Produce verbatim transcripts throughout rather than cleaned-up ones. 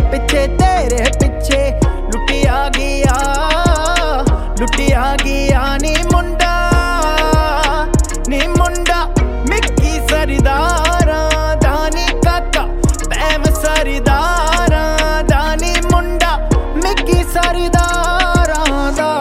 पिछे तेरे पिछे लुटिया गया लुटिया गया नी मुंडा नी मुंडा मिक्की सरदारा दानी काका पैम सरदारा दानी मुंडा मिक्की सरदारा दा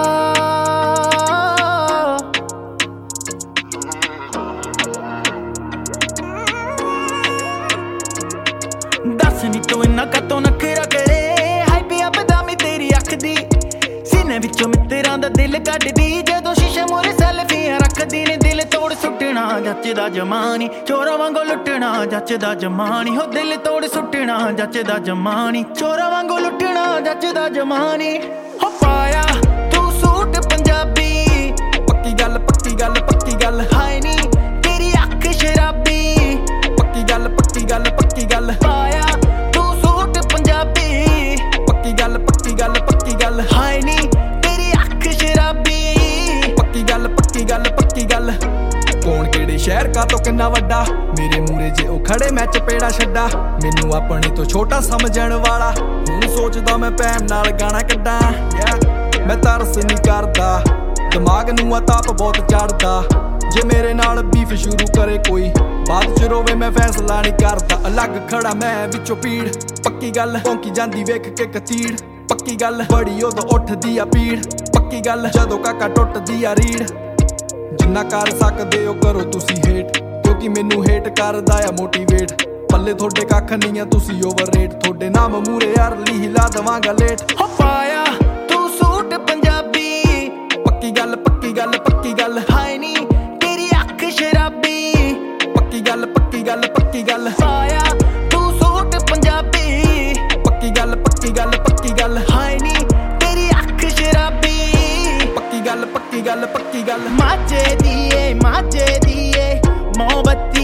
दस नी तू इन्ना कतों नखरा करे हाई पिया बदामी तेरी अख दी सीने विचों मित्तरां दा दिल कड्डदी जदों शीशे मोरे सैल्फियां रखदी ने दिल तोड़ सुट्टना जचदा जमानी चोरा वांगू लुटना जचदा जमानी हो दिल तोड़ सुट्टना जचदा जमानी चोरा वांगू लुटना जचदा जमानी हो पाया तू सूट पंजाबी पक्की गल पक्की गल पक्की गल हाय नी तेरी अख शराबी पक्की गल पक्की गल पक्की गल पाया तू सूट पंजाबी पक्की गल पक्की गल पक्की गल हाय नी तेरी अख शराबी पक्की गल पक्की गल पक्की गल कौन केड़े शहर का तो किन्ना वड्डा मेरे मूरे जे ओ खड़े मैं चपेड़ा छड्डा मैनू अपने तो छोटा समझण वाला हुण सोचदा मैं भैन नाल गाना कड्डां मैं तरस नहीं करदा दिमाग नू ताप बहुत चढ़दा जे मेरे नाल बीफ शुरू करे कोई बाद च रोवे मैं फैसला नहीं करदा अलग खड़ा मैं विचों पीड़ पक्की गल भौंकी जांदी वेख के कतीड़ पक्की गल बड़ी उदों उठदी आ पीड़ पक्की गल जदों काका टुटदी आ रीड़ जिन्ना कर सकदे हो करो तुसी हेट क्योंकि मैनू हेट करदा आ मोटीवेट पल्ले थोड़े कख नहीं आ तुसी ओवररेट थोड़े नाम मूरे अरली हिला दवांगा लेट हो पाया तू सूट पंजाबी पक्की गल पक्की गल पक्की गल हाय नी तेरी अख शराबी पक्की गल पक्की गल पक्की गल पाया तू सूट पंजाबी पक्की गल पक्की गल पक्की गल हाय नी तेरी अख शराबी पक्की गल पक्की गल पक्की गल माचे दिए माचे दिए मोहब्बत